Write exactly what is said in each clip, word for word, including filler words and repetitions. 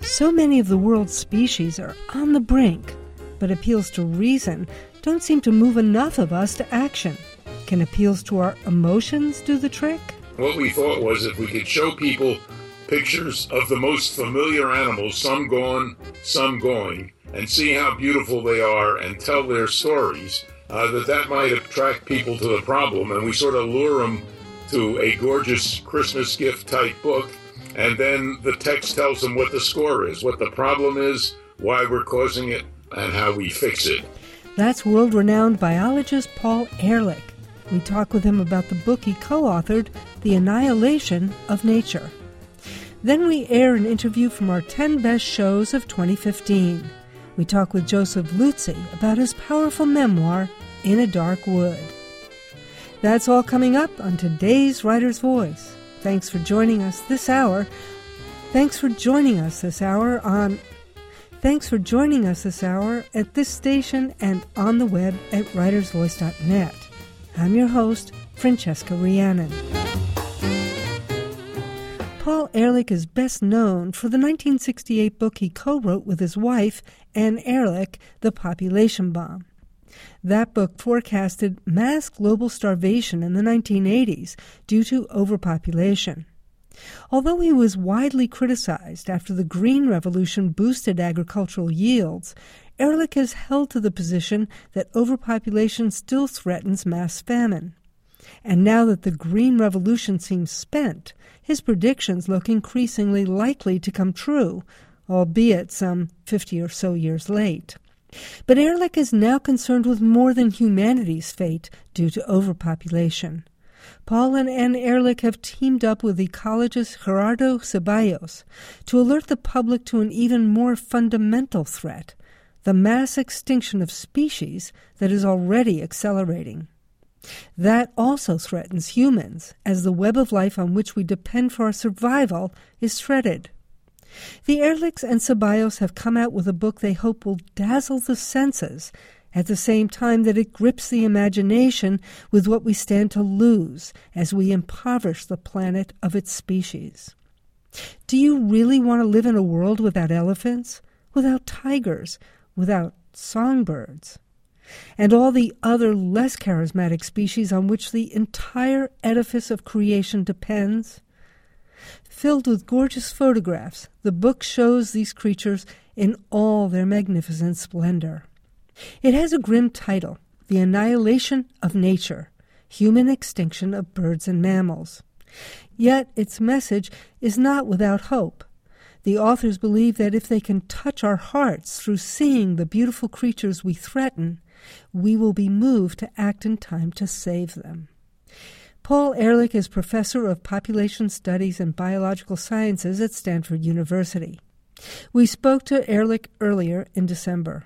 So many of the world's species are on the brink, but appeals to reason don't seem to move enough of us to action. Can appeals to our emotions do the trick? What we thought was if we could show people pictures of the most familiar animals, some gone, some going, and see how beautiful they are and tell their stories, uh, that that might attract people to the problem, and we sort of lure them to a gorgeous Christmas gift type book, and then the text tells them what the score is, what the problem is, why we're causing it, and how we fix it. That's world-renowned biologist Paul Ehrlich. We talk with him about the book he co-authored, The Annihilation of Nature. Then we air an interview from our ten best shows of twenty fifteen. We talk with Joseph Luzzi about his powerful memoir, In a Dark Wood. That's all coming up on today's Writer's Voice. Thanks for joining us this hour. Thanks for joining us this hour on... Thanks for joining us this hour at this station and on the web at writers voice dot net. I'm your host, Francesca Rhiannon. Paul Ehrlich is best known for the nineteen sixty-eight book he co-wrote with his wife, Anne Ehrlich, The Population Bomb. That book forecasted mass global starvation in the nineteen eighties due to overpopulation. Although he was widely criticized after the Green Revolution boosted agricultural yields, Ehrlich has held to the position that overpopulation still threatens mass famine. And now that the Green Revolution seems spent, his predictions look increasingly likely to come true, albeit some fifty or so years late. But Ehrlich is now concerned with more than humanity's fate due to overpopulation. Paul and Anne Ehrlich have teamed up with ecologist Gerardo Ceballos to alert the public to an even more fundamental threat, the mass extinction of species that is already accelerating. That also threatens humans, as the web of life on which we depend for our survival is shredded. The Ehrlichs and Ceballos have come out with a book they hope will dazzle the senses, at the same time that it grips the imagination with what we stand to lose as we impoverish the planet of its species. Do you really want to live in a world without elephants, without tigers, without songbirds, and all the other less charismatic species on which the entire edifice of creation depends? Filled with gorgeous photographs, the book shows these creatures in all their magnificent splendor. It has a grim title, The Annihilation of Nature, Human Extinction of Birds and Mammals. Yet its message is not without hope. The authors believe that if they can touch our hearts through seeing the beautiful creatures we threaten, we will be moved to act in time to save them. Paul Ehrlich is professor of population studies and biological sciences at Stanford University. We spoke to Ehrlich earlier in December.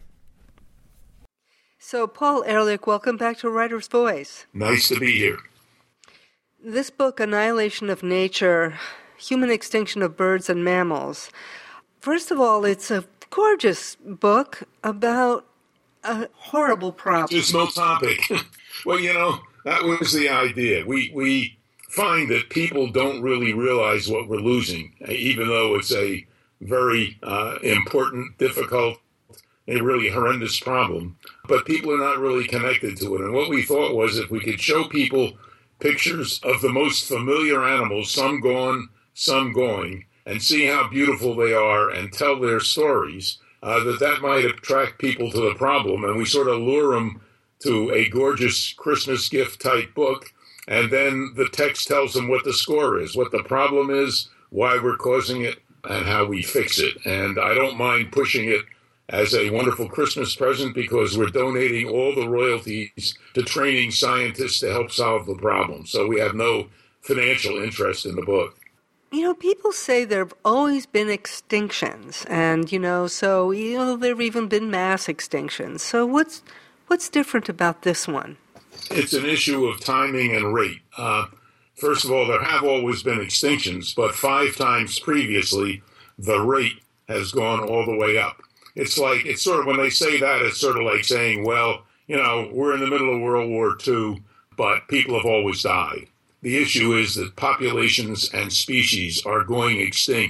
So, Paul Ehrlich, welcome back to Writer's Voice. Nice to be here. This book, Annihilation of Nature, Human Extinction of Birds and Mammals. First of all, it's a gorgeous book about a horrible problem. Dismal topic. Well, you know, that was the idea. We we find that people don't really realize what we're losing, even though it's a very uh, important, difficult, a really horrendous problem. But people are not really connected to it. And what we thought was if we could show people pictures of the most familiar animals, some gone, some going, and see how beautiful they are and tell their stories, uh, that that might attract people to the problem. And we sort of lure them to a gorgeous Christmas gift type book, and then the text tells them what the score is, what the problem is, why we're causing it, and how we fix it. And I don't mind pushing it as a wonderful Christmas present because we're donating all the royalties to training scientists to help solve the problem. So we have no financial interest in the book. You know, people say there have always been extinctions, and, you know, so, you know, there have even been mass extinctions. So what's what's different about this one? It's an issue of timing and rate. Uh, first of all, there have always been extinctions, but five times previously, the rate has gone all the way up. It's like, it's sort of, when they say that, it's sort of like saying, well, you know, we're in the middle of World War Two, but people have always died. The issue is that populations and species are going extinct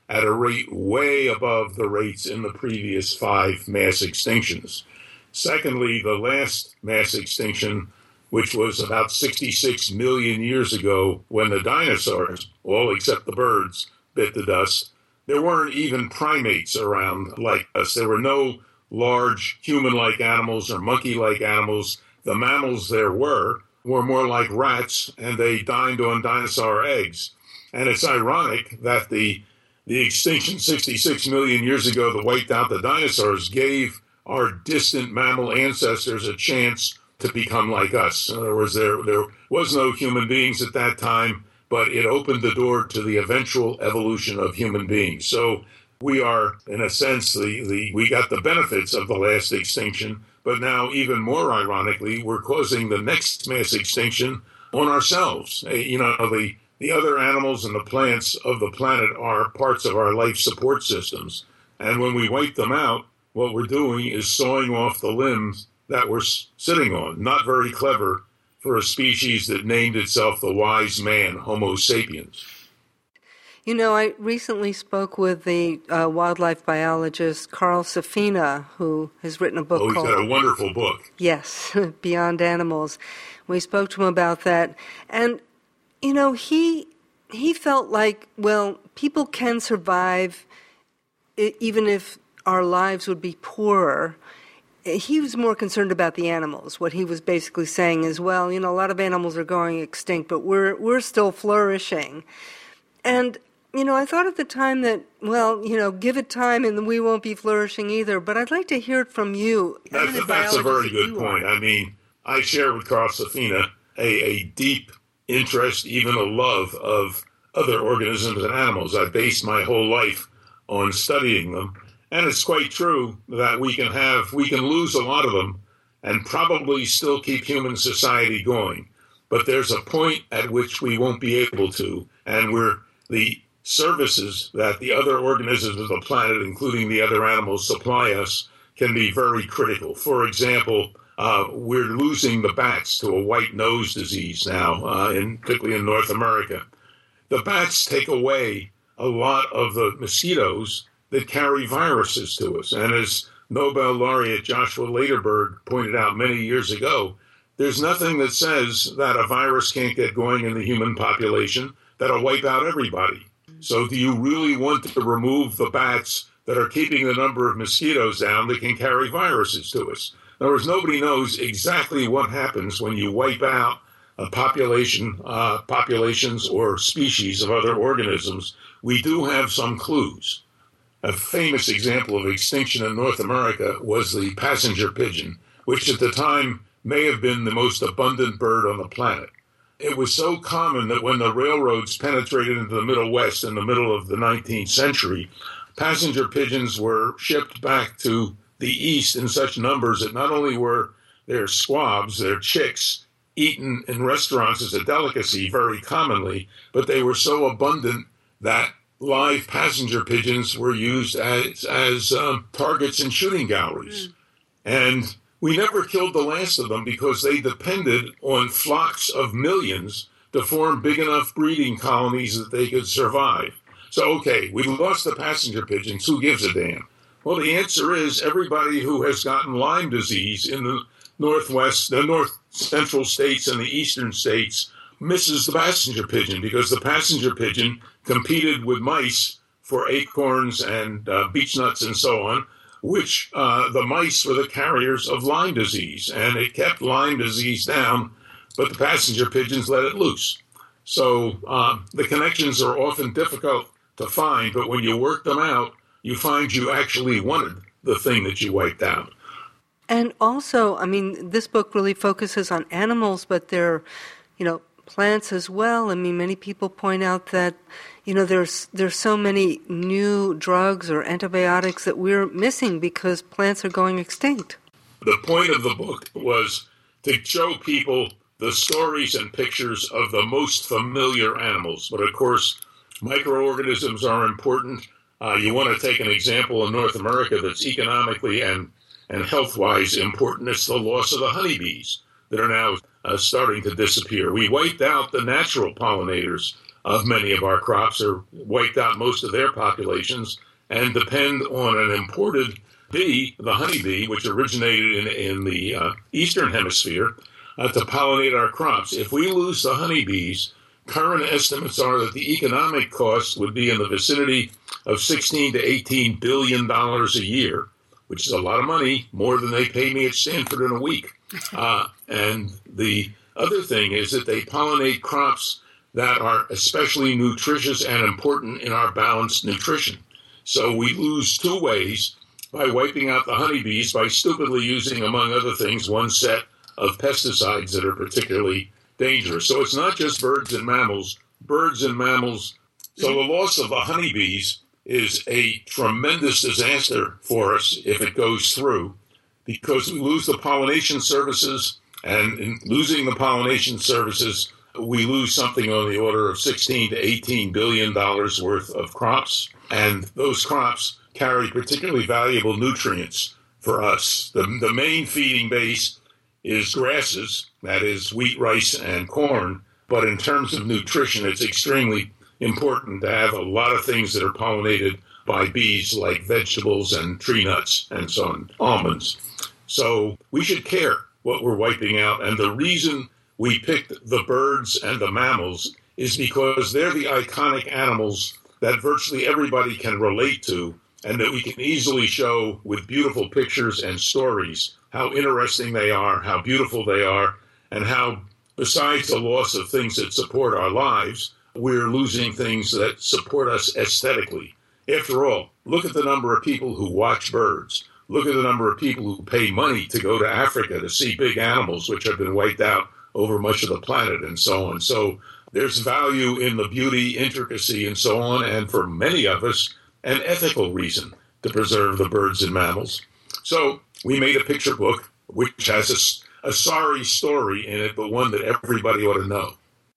at a rate way above the rates in the previous five mass extinctions. Secondly, the last mass extinction, which was about sixty-six million years ago when the dinosaurs, all except the birds, bit the dust, there weren't even primates around like us. There were no large human-like animals or monkey-like animals. The mammals there were were more like rats, and they dined on dinosaur eggs. And it's ironic that the the extinction sixty-six million years ago that wiped out the dinosaurs gave our distant mammal ancestors a chance to become like us. In other words, there, there was no human beings at that time, but it opened the door to the eventual evolution of human beings. So we are, in a sense, the, the we got the benefits of the last extinction, but now, even more ironically, we're causing the next mass extinction on ourselves. You know, the, the other animals and the plants of the planet are parts of our life support systems. And when we wipe them out, what we're doing is sawing off the limbs that we're sitting on. Not very clever for a species that named itself the wise man, Homo sapiens. You know, I recently spoke with the uh, wildlife biologist Carl Safina, who has written a book oh, called... Oh, he's got a wonderful book. Yes, Beyond Animals. We spoke to him about that. And, you know, he he felt like, well, people can survive even if our lives would be poorer. He was more concerned about the animals. What he was basically saying is, well, you know, a lot of animals are going extinct, but we're we're still flourishing. And, you know, I thought at the time that, well, you know, give it time and we won't be flourishing either. But I'd like to hear it from you. That's, a, that's a very good point. I mean, I share with Carl Safina a, a deep interest, even a love of other organisms and animals. I based my whole life on studying them. And it's quite true that we can have, we can lose a lot of them and probably still keep human society going. But there's a point at which we won't be able to, and we're, the services that the other organisms of the planet, including the other animals, supply us can be very critical. For example, uh, we're losing the bats to a white nose disease now, uh, in, particularly in North America. The bats take away a lot of the mosquitoes that carry viruses to us. And as Nobel laureate Joshua Lederberg pointed out many years ago, there's nothing that says that a virus can't get going in the human population that'll wipe out everybody. So do you really want to remove the bats that are keeping the number of mosquitoes down that can carry viruses to us? In other words, nobody knows exactly what happens when you wipe out a population, uh, populations or species of other organisms. We do have some clues. A famous example of extinction in North America was the passenger pigeon, which at the time may have been the most abundant bird on the planet. It was so common that when the railroads penetrated into the Middle West in the middle of the nineteenth century, passenger pigeons were shipped back to the East in such numbers that not only were their squabs, their chicks, eaten in restaurants as a delicacy very commonly, but they were so abundant that live passenger pigeons were used as, as um, targets in shooting galleries. Mm. And we never killed the last of them because they depended on flocks of millions to form big enough breeding colonies that they could survive. So, okay, we lost the passenger pigeons. Who gives a damn? Well, the answer is everybody who has gotten Lyme disease in the Northwest, the North Central states and the Eastern states misses the passenger pigeon because the passenger pigeon competed with mice for acorns and uh, beech nuts and so on, which uh, the mice were the carriers of Lyme disease, and it kept Lyme disease down, but the passenger pigeons let it loose. So uh, the connections are often difficult to find, but when you work them out, you find you actually wanted the thing that you wiped out. And also, I mean, this book really focuses on animals, but they're, you know, plants as well. I mean, many people point out that, you know, there's there's so many new drugs or antibiotics that we're missing because plants are going extinct. The point of the book was to show people the stories and pictures of the most familiar animals. But of course, microorganisms are important. Uh, you want to take an example in North America that's economically and, and health-wise important. It's the loss of the honeybees that are now uh, starting to disappear. We wiped out the natural pollinators of many of our crops or wiped out most of their populations and depend on an imported bee, the honeybee, which originated in, in the uh, eastern hemisphere, uh, to pollinate our crops. If we lose the honeybees, current estimates are that the economic cost would be in the vicinity of sixteen to eighteen billion dollars a year, which is a lot of money, more than they pay me at Stanford in a week. Uh, and the other thing is that they pollinate crops that are especially nutritious and important in our balanced nutrition. So we lose two ways: by wiping out the honeybees, by stupidly using, among other things, one set of pesticides that are particularly dangerous. So it's not just birds and mammals, birds and mammals. So the loss of the honeybees is a tremendous disaster for us if it goes through, because we lose the pollination services, and in losing the pollination services, we lose something on the order of sixteen to eighteen billion dollars worth of crops, and those crops carry particularly valuable nutrients for us. The, the main feeding base is grasses, that is wheat, rice, and corn, but in terms of nutrition, it's extremely important to have a lot of things that are pollinated by bees, like vegetables and tree nuts and so on, almonds. So we should care what we're wiping out, and the reason we picked the birds and the mammals is because they're the iconic animals that virtually everybody can relate to, and that we can easily show with beautiful pictures and stories how interesting they are, how beautiful they are, and how, besides the loss of things that support our lives, we're losing things that support us aesthetically. After all, look at the number of people who watch birds. Look at the number of people who pay money to go to Africa to see big animals which have been wiped out over much of the planet and so on. So there's value in the beauty, intricacy, and so on, and for many of us, an ethical reason to preserve the birds and mammals. So we made a picture book which has a, a sorry story in it, but one that everybody ought to know.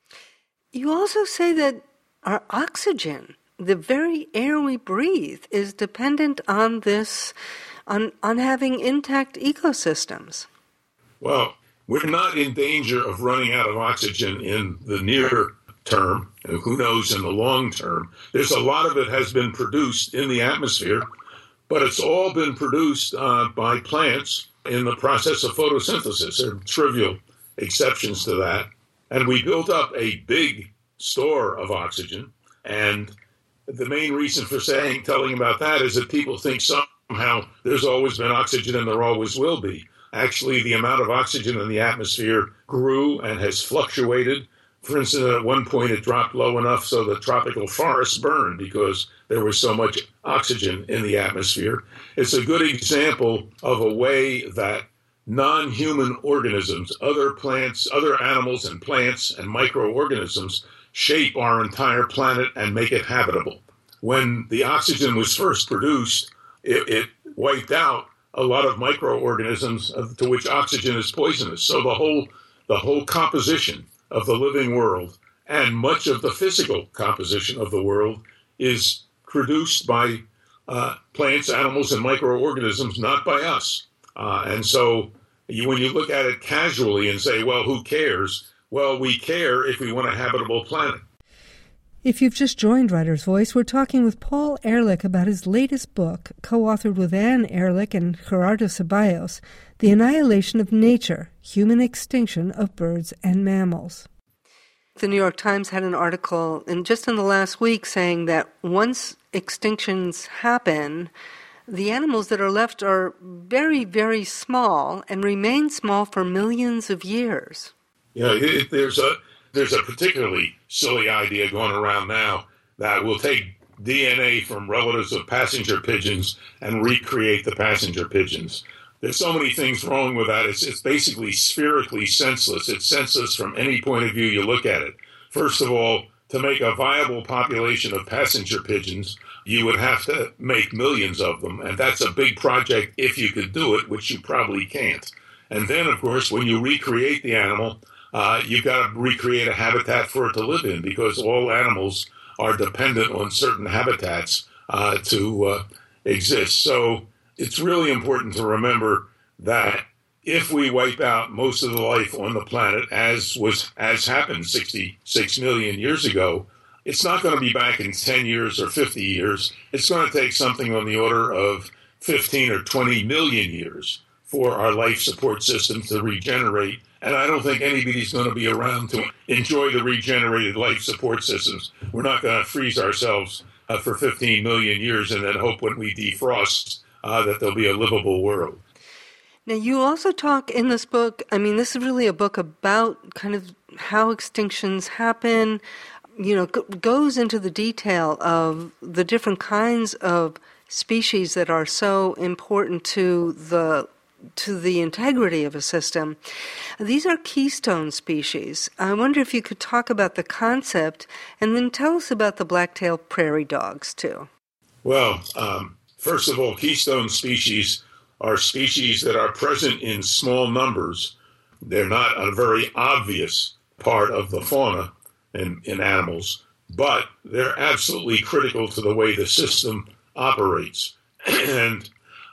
You also say that our oxygen, the very air we breathe, is dependent on this, on, on having intact ecosystems. Well, we're not in danger of running out of oxygen in the near term, and who knows in the long term. There's a lot of it has been produced in the atmosphere, but it's all been produced uh, by plants in the process of photosynthesis. There are trivial exceptions to that. And we built up a big store of oxygen. And the main reason for saying, telling about that is that people think somehow there's always been oxygen and there always will be. Actually, the amount of oxygen in the atmosphere grew and has fluctuated. For instance, at one point it dropped low enough so the tropical forests burned because there was so much oxygen in the atmosphere. It's a good example of a way that non-human organisms, other plants, other animals and plants and microorganisms shape our entire planet and make it habitable. When the oxygen was first produced, it, it wiped out a lot of microorganisms to which oxygen is poisonous. So the whole, the whole composition of the living world and much of the physical composition of the world is produced by uh, plants, animals, and microorganisms, not by us. Uh, and so you, when you look at it casually and say, well, who cares? Well, we care if we want a habitable planet. If you've just joined Writer's Voice, we're talking with Paul Ehrlich about his latest book, co-authored with Anne Ehrlich and Gerardo Ceballos, The Annihilation of Nature, Human Extinction of Birds and Mammals. The New York Times had an article in just in the last week saying that once extinctions happen, the animals that are left are very, very small and remain small for millions of years. Yeah, it, there's a there's a particularly silly idea going around now that we'll take D N A from relatives of passenger pigeons and recreate the passenger pigeons. There's so many things wrong with that. It's, it's basically spherically senseless. It's senseless from any point of view you look at it. First of all, to make a viable population of passenger pigeons, you would have to make millions of them, and that's a big project if you could do it, which you probably can't. And then, of course, when you recreate the animal, uh, you've got to recreate a habitat for it to live in, because all animals are dependent on certain habitats uh, to uh, exist. So it's really important to remember that if we wipe out most of the life on the planet, as was as happened sixty-six million years ago, it's not going to be back in ten years or fifty years. It's going to take something on the order of fifteen or twenty million years for our life support system to regenerate. And I don't think anybody's going to be around to enjoy the regenerated life support systems. We're not going to freeze ourselves uh, for fifteen million years and then hope when we defrost uh, that there'll be a livable world. Now, you also talk in this book, I mean, this is really a book about kind of how extinctions happen, you know, g- goes into the detail of the different kinds of species that are so important to the to the integrity of a system. These are keystone species. I wonder if you could talk about the concept and then tell us about the black-tailed prairie dogs, too. Well, um, first of all, keystone species are species that are present in small numbers. They're not a very obvious part of the fauna in, in animals, but they're absolutely critical to the way the system operates. And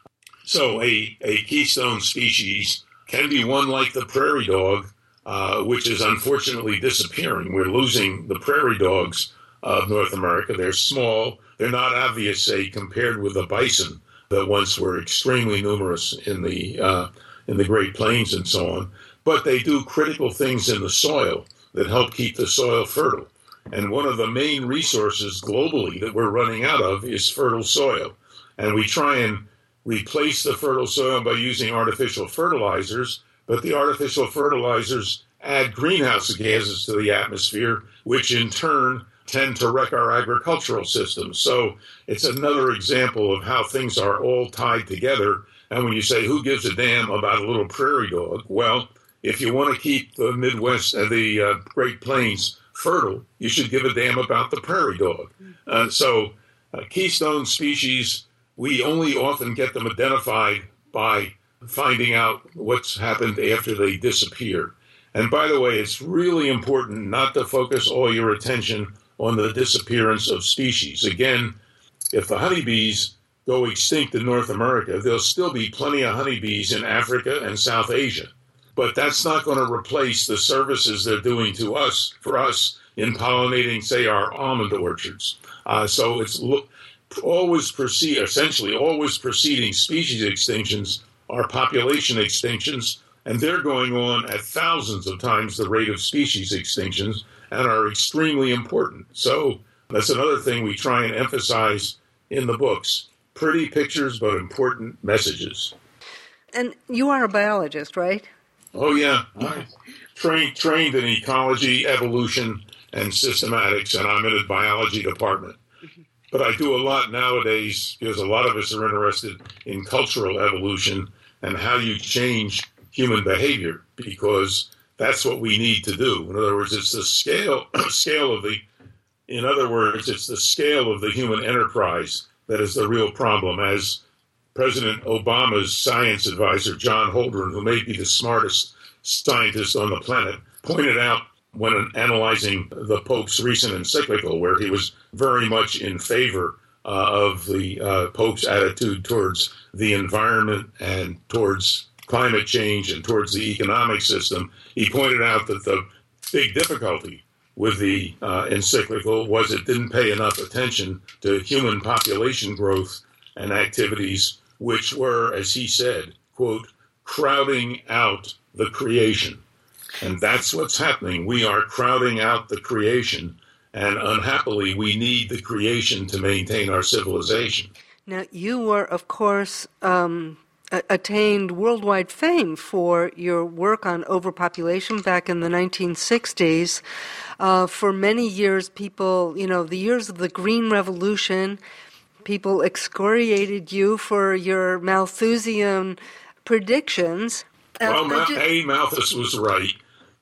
so a, a keystone species can be one like the prairie dog, uh, which is unfortunately disappearing. We're losing the prairie dogs of North America. They're small. They're not obvious, say, compared with the bison that once were extremely numerous in the uh, in the Great Plains and so on. But they do critical things in the soil that help keep the soil fertile. And one of the main resources globally that we're running out of is fertile soil. And we try and replace the fertile soil by using artificial fertilizers, but the artificial fertilizers add greenhouse gases to the atmosphere, which in turn tend to wreck our agricultural systems. So it's another example of how things are all tied together. And when you say, who gives a damn about a little prairie dog? Well, if you want to keep the Midwest, uh, the uh, Great Plains fertile, you should give a damn about the prairie dog. Uh, so uh, keystone species, we only often get them identified by finding out what's happened after they disappear. And by the way, it's really important not to focus all your attention on the disappearance of species. Again, if the honeybees go extinct in North America, there'll still be plenty of honeybees in Africa and South Asia. But that's not going to replace the services they're doing to us, for us, in pollinating, say, our almond orchards. Uh, so it's look. Always proceed, essentially always preceding species extinctions are population extinctions, and they're going on at thousands of times the rate of species extinctions and are extremely important. So that's another thing we try and emphasize in the books. Pretty pictures, but important messages. And you are a biologist, right? Oh, yeah. I trained, trained in ecology, evolution, and systematics, and I'm in a biology department. But I do a lot nowadays because a lot of us are interested in cultural evolution and how you change human behavior, because that's what we need to do. In other words, it's the scale scale of the, in other words, it's the scale of the human enterprise that is the real problem. As President Obama's science advisor, John Holdren, who may be the smartest scientist on the planet, pointed out when analyzing the Pope's recent encyclical, where he was very much in favor uh, of the uh, Pope's attitude towards the environment and towards climate change and towards the economic system, he pointed out that the big difficulty with the uh, encyclical was it didn't pay enough attention to human population growth and activities, which were, as he said, quote, crowding out the creation. And that's what's happening. We are crowding out the creation, and unhappily, we need the creation to maintain our civilization. Now, you were, of course, um, a- attained worldwide fame for your work on overpopulation back in the nineteen sixties. Uh, for many years, people, you know, the years of the Green Revolution, people excoriated you for your Malthusian predictions. Well, Ma- A, Malthus was right.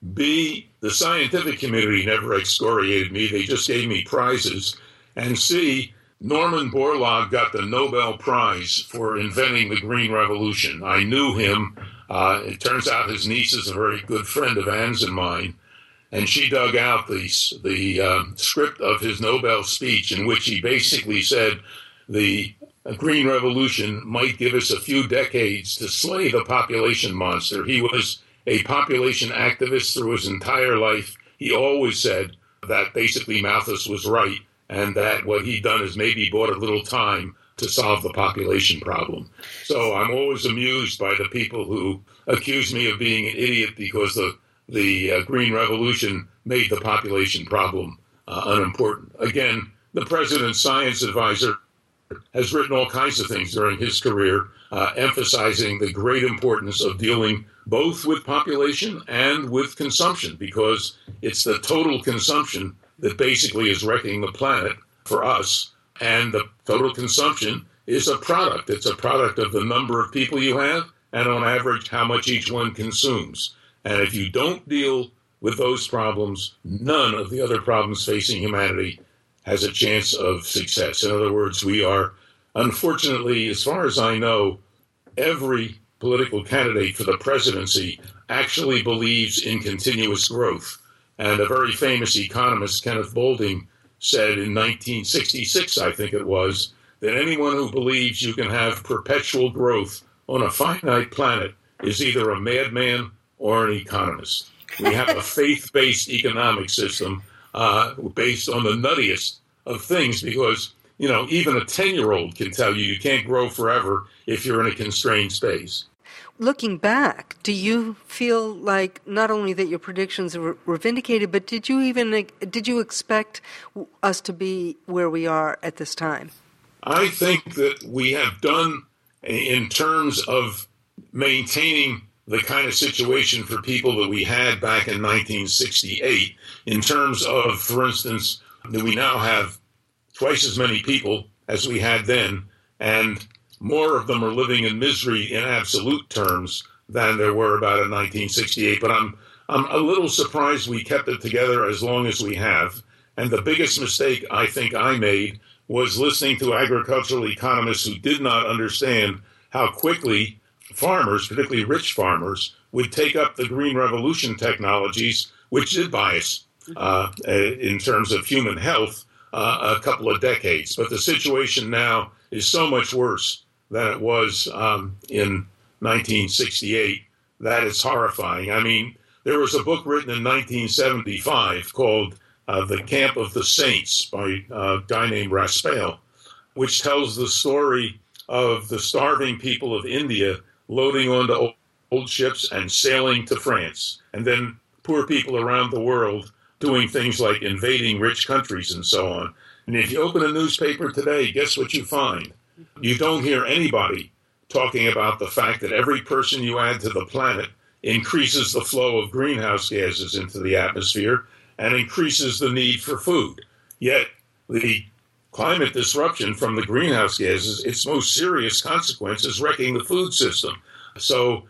B, the scientific community never excoriated me. They just gave me prizes. And C, Norman Borlaug got the Nobel Prize for inventing the Green Revolution. I knew him. Uh, it turns out his niece is a very good friend of Anne's and mine. And she dug out the, the uh, script of his Nobel speech, in which he basically said the Green Revolution might give us a few decades to slay the population monster. He was a population activist through his entire life. He always said that basically Malthus was right, and that what he'd done is maybe bought a little time to solve the population problem. So I'm always amused by the people who accuse me of being an idiot because the, the uh, Green Revolution made the population problem uh, unimportant. Again, the president's science advisor has written all kinds of things during his career, uh, emphasizing the great importance of dealing both with population and with consumption, because it's the total consumption that basically is wrecking the planet for us. And the total consumption is a product. It's a product of the number of people you have and, on average, how much each one consumes. And if you don't deal with those problems, none of the other problems facing humanity has a chance of success. In other words, we are, unfortunately, as far as I know, every political candidate for the presidency actually believes in continuous growth. And a very famous economist, Kenneth Boulding, said in nineteen sixty-six, I think it was, that anyone who believes you can have perpetual growth on a finite planet is either a madman or an economist. We have a faith-based economic system uh, based on the nuttiest of things because, you know, even a ten-year-old can tell you you can't grow forever if you're in a constrained space. Looking back, do you feel like not only that your predictions were, were vindicated, but did you even did you expect us to be where we are at this time? I think that we have done, in terms of maintaining the kind of situation for people that we had back in nineteen sixty-eight, in terms of, for instance, that we now have twice as many people as we had then, and more of them are living in misery in absolute terms than there were about in nineteen sixty-eight. But I'm I'm a little surprised we kept it together as long as we have. And the biggest mistake I think I made was listening to agricultural economists who did not understand how quickly farmers, particularly rich farmers, would take up the Green Revolution technologies, which did bias uh, in terms of human health uh, a couple of decades. But the situation now is so much worse than it was um, in nineteen sixty-eight that it's horrifying. I mean, there was a book written in nineteen seventy-five called uh, The Camp of the Saints by a guy named Raspail, which tells the story of the starving people of India loading onto old, old ships and sailing to France, and then poor people around the world doing things like invading rich countries and so on. And if you open a newspaper today, guess what you find? You don't hear anybody talking about the fact that every person you add to the planet increases the flow of greenhouse gases into the atmosphere and increases the need for food. Yet the climate disruption from the greenhouse gases, its most serious consequence is wrecking the food system. So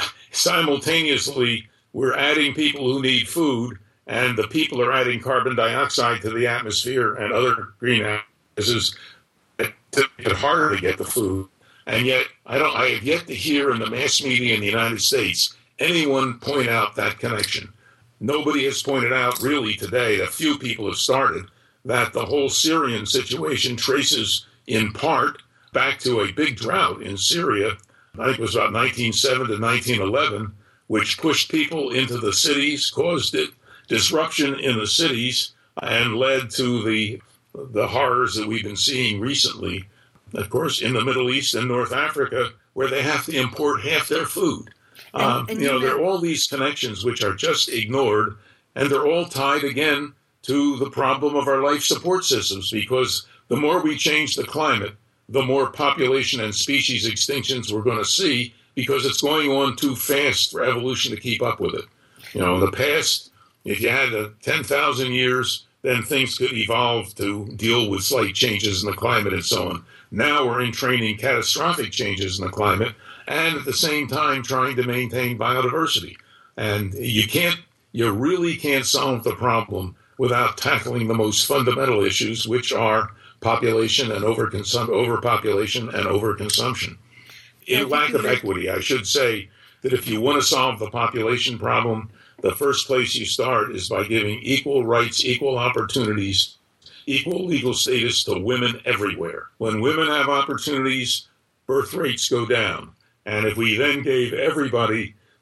simultaneously, we're adding people who need food, and the people are adding carbon dioxide to the atmosphere and other greenhouse gases to make it harder to get the food. And yet, I don't. I have yet to hear in the mass media in the United States anyone point out that connection. Nobody has pointed out really today, a few people have started, that the whole Syrian situation traces in part back to a big drought in Syria. I think it was about nineteen oh seven to nineteen eleven, which pushed people into the cities, caused it, disruption in the cities, and led to the the horrors that we've been seeing recently, of course, in the Middle East and North Africa, where they have to import half their food. And, um, and you know, there are all these connections which are just ignored, and they're all tied again to the problem of our life support systems, because the more we change the climate, the more population and species extinctions we're going to see, because it's going on too fast for evolution to keep up with it. You know, in the past, if you had uh, ten thousand years, then things could evolve to deal with slight changes in the climate and so on. Now we're entraining catastrophic changes in the climate and at the same time trying to maintain biodiversity. And you can't, you really can't solve the problem without tackling the most fundamental issues, which are population and overconsum- overpopulation and overconsumption. In lack of equity, I should say that if you want to solve the population problem, the first place you start is by giving equal rights, equal opportunities, equal legal status to women everywhere. When women have opportunities, birth rates go down. And if we then gave everybody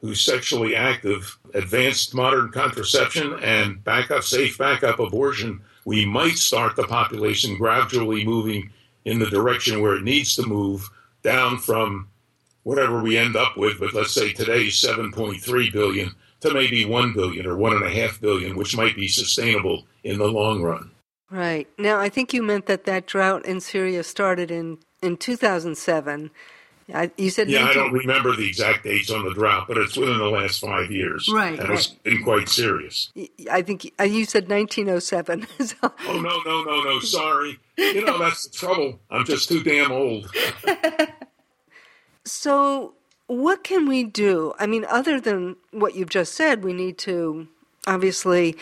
who's sexually active, advanced modern contraception, and backup, safe backup abortion, we might start the population gradually moving in the direction where it needs to move, down from whatever we end up with, but let's say today seven point three billion to maybe one billion or one point five billion, which might be sustainable in the long run. Right. Now, I think you meant that that drought in Syria started in, in two thousand seven. I, you said yeah, nineteen- I don't remember the exact dates on the drought, but it's within the last five years. Right. And right. it's been quite serious. I think you said nineteen oh seven. So. Oh, no, no, no, no, sorry. You know, that's the trouble. I'm just too damn old. So what can we do? I mean, other than what you've just said, we need to obviously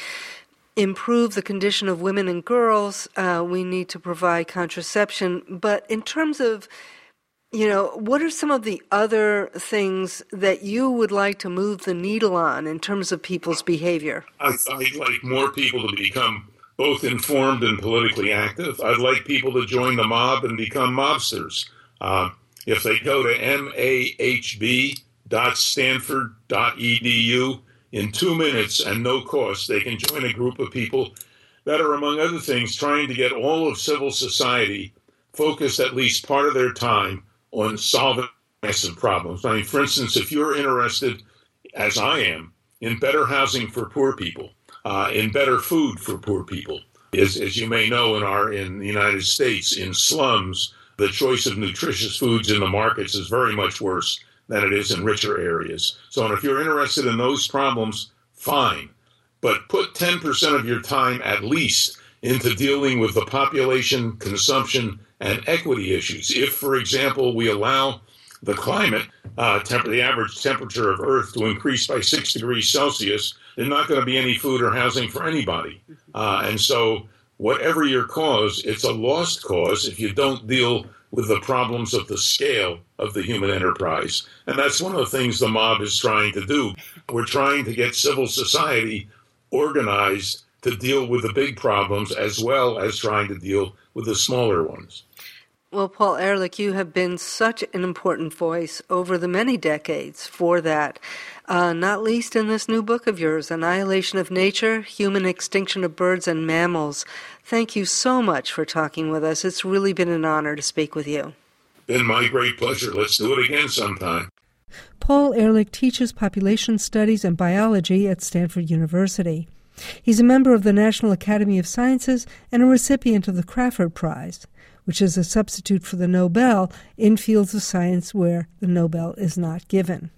improve the condition of women and girls. Uh, we need to provide contraception. But in terms of, you know, what are some of the other things that you would like to move the needle on in terms of people's behavior? I, I'd like more people to become both informed and politically active. I'd like people to join the mob and become mobsters. Uh, if they go to m a h b dot stanford dot e d u, in two minutes and no cost, they can join a group of people that are, among other things, trying to get all of civil society focused at least part of their time on solving massive problems. I mean, for instance, if you're interested, as I am, in better housing for poor people, uh, in better food for poor people, as, as you may know, in our in the United States, in slums, the choice of nutritious foods in the markets is very much worse than it is in richer areas. So and if you're interested in those problems, fine. But put ten percent of your time at least into dealing with the population, consumption, and equity issues. If, for example, we allow the climate, uh, temp- the average temperature of Earth to increase by six degrees Celsius, there's not going to be any food or housing for anybody. Uh, and so whatever your cause, it's a lost cause if you don't deal with the problems of the scale of the human enterprise. And that's one of the things the mob is trying to do. We're trying to get civil society organized to deal with the big problems as well as trying to deal with the smaller ones. Well, Paul Ehrlich, you have been such an important voice over the many decades for that, uh, not least in this new book of yours, Annihilation of Nature, Human Extinction of Birds and Mammals. Thank you so much for talking with us. It's really been an honor to speak with you. Been my great pleasure. Let's do it again sometime. Paul Ehrlich teaches population studies and biology at Stanford University. He's a member of the National Academy of Sciences and a recipient of the Crafoord Prize, which is a substitute for the Nobel in fields of science where the Nobel is not given.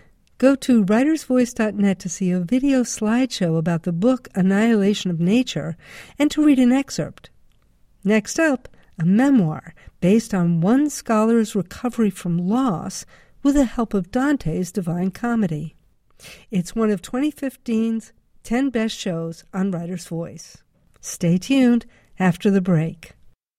Go to writers voice dot net to see a video slideshow about the book Annihilation of Nature and to read an excerpt. Next up, a memoir based on one scholar's recovery from loss with the help of Dante's Divine Comedy. It's one of twenty fifteen's ten Best Shows on Writer's Voice. Stay tuned after the break.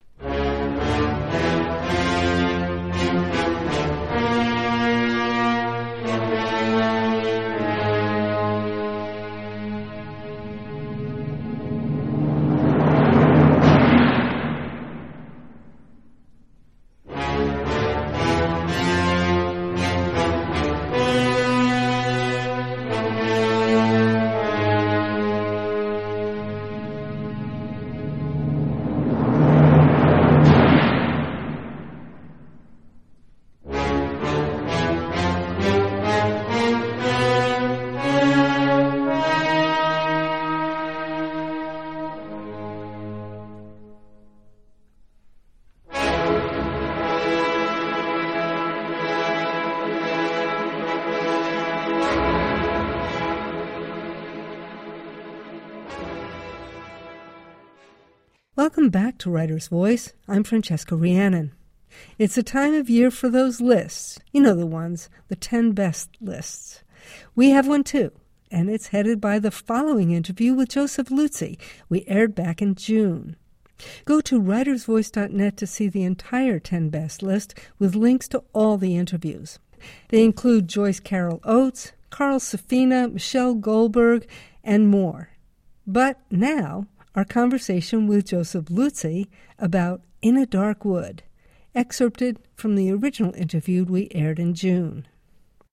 Welcome back to Writer's Voice. I'm Francesca Rhiannon. It's a time of year for those lists. You know the ones, the ten best lists. We have one too, and it's headed by the following interview with Joseph Luzzi. We aired back in June. Go to writers voice dot net to see the entire ten best list with links to all the interviews. They include Joyce Carol Oates, Carl Safina, Michelle Goldberg, and more. But now, our conversation with Joseph Luzzi about In a Dark Wood, excerpted from the original interview we aired in June.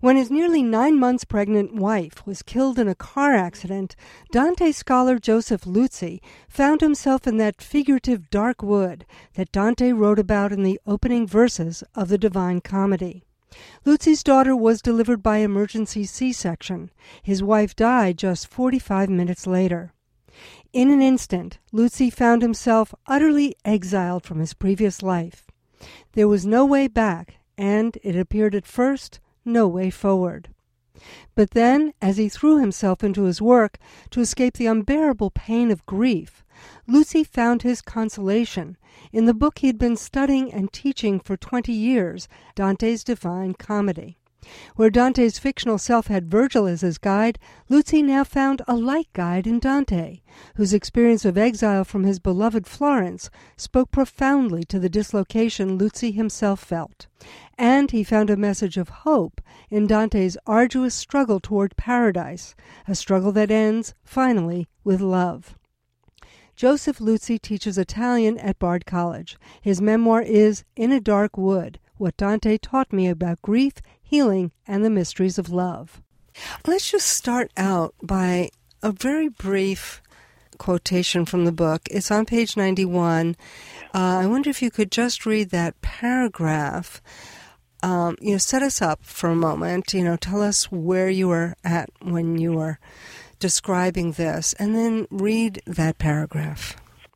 When his nearly nine months pregnant wife was killed in a car accident, Dante scholar Joseph Luzzi found himself in that figurative dark wood that Dante wrote about in the opening verses of the Divine Comedy. Luzzi's daughter was delivered by emergency C-section. His wife died just forty-five minutes later. In an instant, Luzzi found himself utterly exiled from his previous life. There was no way back, and, it appeared at first, no way forward. But then, as he threw himself into his work to escape the unbearable pain of grief, Luzzi found his consolation in the book he had been studying and teaching for twenty years, Dante's Divine Comedy. Where Dante's fictional self had Virgil as his guide, Luzzi now found a like guide in Dante, whose experience of exile from his beloved Florence spoke profoundly to the dislocation Luzzi himself felt. And he found a message of hope in Dante's arduous struggle toward paradise, a struggle that ends, finally, with love. Joseph Luzzi teaches Italian at Bard College. His memoir is In a Dark Wood, What Dante Taught Me About Grief, Healing, and the Mysteries of Love. Let's just start out by a very brief quotation from the book. It's on page ninety-one. Uh, I wonder if you could just read that paragraph. Um, you know, set us up for a moment. You know, tell us where you were at when you were describing this, and then read that paragraph.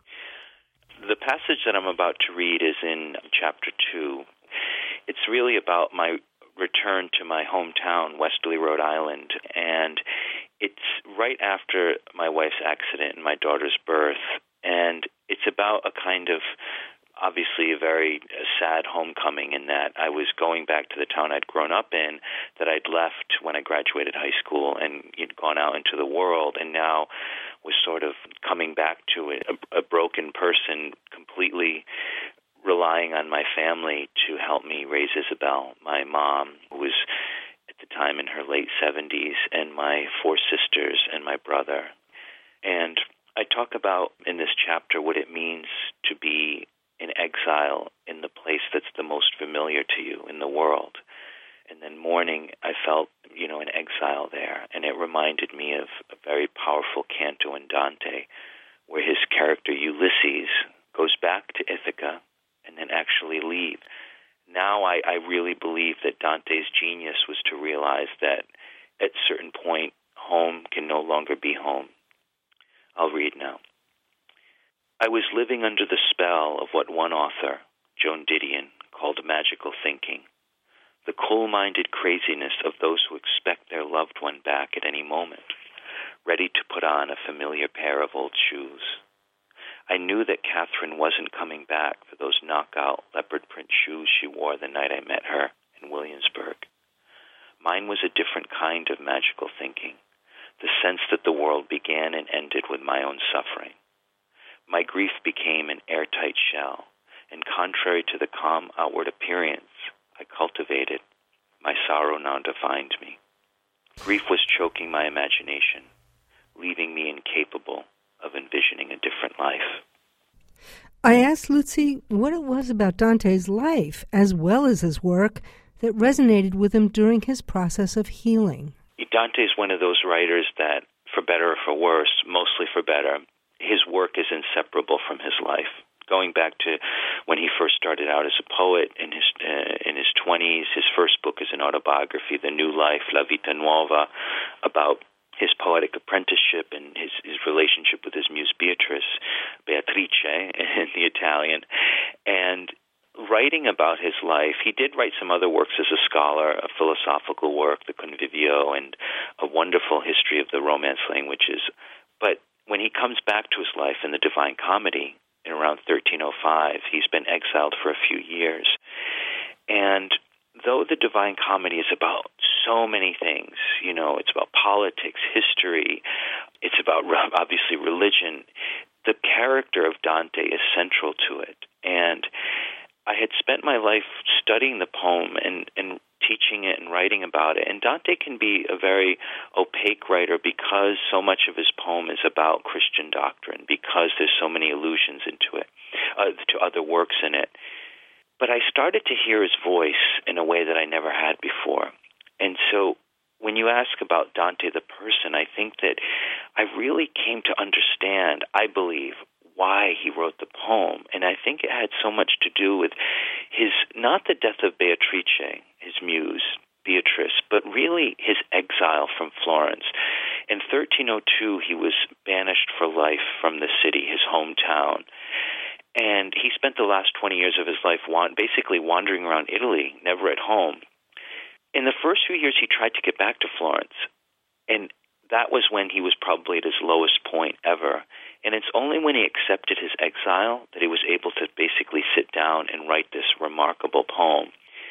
The passage that I'm about to read is in chapter two. It's really about my return to my hometown, Westerly, Rhode Island, and it's right after my wife's accident and my daughter's birth, and it's about a kind of, obviously a very sad homecoming in that I was going back to the town I'd grown up in, that I'd left when I graduated high school and had gone out into the world, and now was sort of coming back to it, a, a broken person, completely relying on my family to help me raise Isabel, my mom, who was at the time in her late seventies, and my four sisters and my brother. And I talk about in this chapter what it means to be in exile in the place that's the most familiar to you in the world. And then mourning, I felt, you know, an exile there. And it reminded me of a very powerful canto in Dante, where his character Ulysses goes back to Ithaca and then actually leaves. Now I, I really believe that Dante's genius was to realize that at a certain point, home can no longer be home. I'll read now. I was living under the spell of what one author, Joan Didion, called magical thinking, the cool-minded craziness of those who expect their loved one back at any moment, ready to put on a familiar pair of old shoes. I knew that Catherine wasn't coming back for those knockout leopard print shoes she wore the night I met her in Williamsburg. Mine was a different kind of magical thinking, the sense that the world began and ended with my own suffering. My grief became an airtight shell, and contrary to the calm outward appearance I cultivated, my sorrow now defined me. Grief was choking my imagination, leaving me incapable of envisioning a different life. I asked Luzzi what it was about Dante's life, as well as his work, that resonated with him during his process of healing. Dante's one of those writers that, for better or for worse, mostly for better, his work is inseparable from his life. Going back to when he first started out as a poet in his uh, in his twenties, his first book is an autobiography, The New Life, La Vita Nuova, about his poetic apprenticeship and his, his relationship with his muse Beatrice, Beatrice in the Italian. And writing about his life, he did write some other works as a scholar, a philosophical work, the Convivio, and a wonderful history of the Romance languages. But when he comes back to his life in the Divine Comedy in around thirteen oh five, he's been exiled for a few years. And though the Divine Comedy is about so many things, you know, it's about politics, history, it's about obviously religion, the character of Dante is central to it. And I had spent my life studying the poem and, and teaching it and writing about it. And Dante can be a very opaque writer because so much of his poem is about Christian doctrine, because there's so many allusions into it, uh, to other works in it. But I started to hear his voice in a way that I never had before. And so Dante the person, I think that I really came to understand, I believe, why he wrote the poem. And I think it had so much to do with his, not the death of Beatrice, his muse, Beatrice, but really his exile from Florence. In thirteen oh two, he was banished for life from the city, his hometown. And he spent the last twenty years of his life basically wandering around Italy, never at home. In the first few years, he tried to get back to Florence. And that was when he was probably at his lowest point ever. And it's only when he accepted his exile that he was able to basically sit down and write this remarkable poem.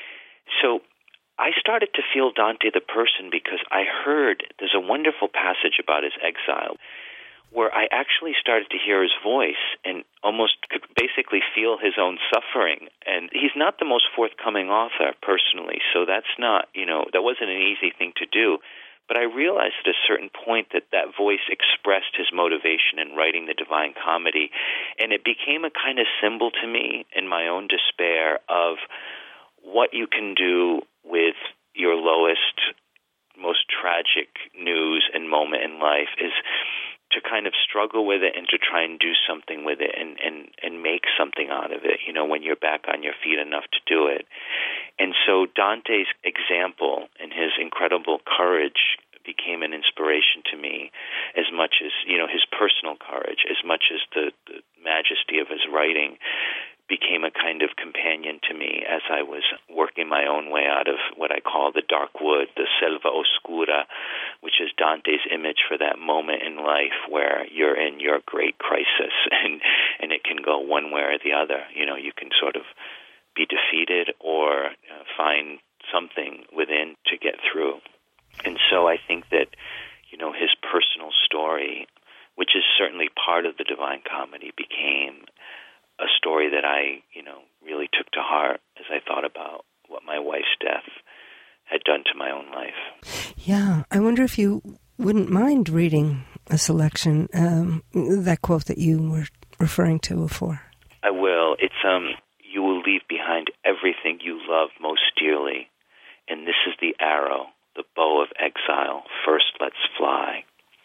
So I started to feel Dante the person because I heard there's a wonderful passage about his exile where I actually started to hear his voice and almost could basically feel his own suffering. And he's not the most forthcoming author personally, so that's not, you know, that wasn't an easy thing to do. But I realized at a certain point that that voice expressed his motivation in writing the Divine Comedy, and it became a kind of symbol to me in my own despair of what you can do with your lowest, most tragic news and moment in life is to kind of struggle with it and to try and do something with it and, and, and make something out of it, you know, when you're back on your feet enough to do it. And so Dante's example and his incredible courage became an inspiration to me as much as, you know, his personal courage, as much as the, the majesty of his writing became a kind of companion to me as I was working my own way out of what I call the dark wood, the selva oscura, which is Dante's image for that moment in life where you're in your great crisis and, and it can go one way or the other. You know, you can sort of be defeated or uh, find something within to get through. And so I think that, you know, his personal story, which is certainly part of the Divine Comedy, became a story that I, you know, really took to heart as I thought about what my wife's death had done to my own life. Yeah, I wonder if you wouldn't mind reading a selection, um, that quote that you were referring to before. I will. It's, um, you will leave behind everything you love most dearly, and this is the arrow, the bow of exile, first let's fly.